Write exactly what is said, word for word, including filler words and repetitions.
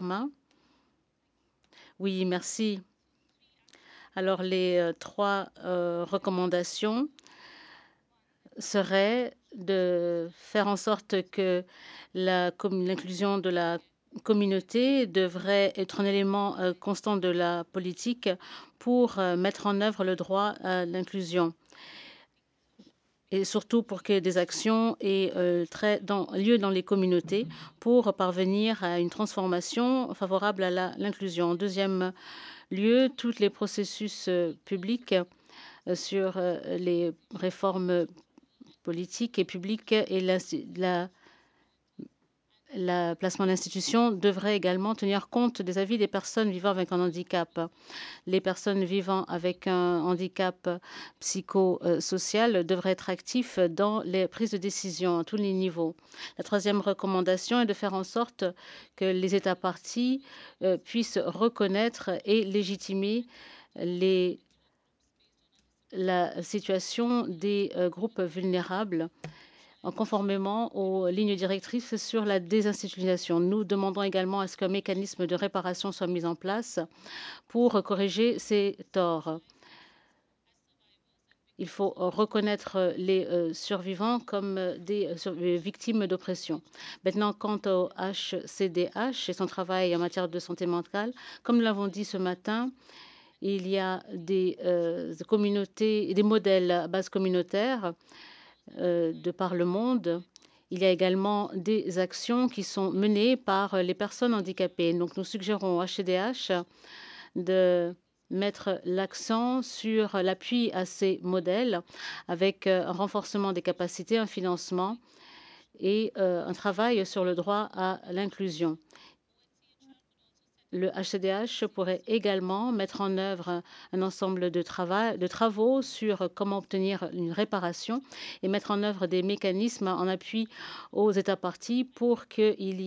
Verma. Oui, merci. Alors, les euh, trois euh, recommandations seraient de faire en sorte que la com- l'inclusion de la communauté devrait être un élément euh, constant de la politique pour euh, mettre en œuvre le droit à l'inclusion. Et surtout pour que des actions aient euh, très dans, lieu dans les communautés pour parvenir à une transformation favorable à la- l'inclusion. En deuxième lieu, tous les processus euh, publics euh, sur euh, les réformes politiques et publiques et la, la le placement d'institutions devrait également tenir compte des avis des personnes vivant avec un handicap. Les personnes vivant avec un handicap psychosocial devraient être actifs dans les prises de décision à tous les niveaux. La troisième recommandation est de faire en sorte que les États parties euh, puissent reconnaître et légitimer les, la situation des euh, groupes vulnérables en conformément aux lignes directrices sur la désinstitutionnalisation. Nous demandons également à ce qu'un mécanisme de réparation soit mis en place pour corriger ces torts. Il faut reconnaître les euh, survivants comme euh, des euh, sur- euh, victimes d'oppression. Maintenant, quant au H C D H et son travail en matière de santé mentale, comme nous l'avons dit ce matin, il y a des euh, communautés, des modèles à base communautaire euh, de par le monde. Il y a également des actions qui sont menées par les personnes handicapées. Donc, nous suggérons au H C D H de mettre l'accent sur l'appui à ces modèles avec euh, un renforcement des capacités, un financement et euh, un travail sur le droit à l'inclusion. Le H C D H pourrait également mettre en œuvre un ensemble de, travail, de travaux sur comment obtenir une réparation et mettre en œuvre des mécanismes en appui aux États parties pour qu'il y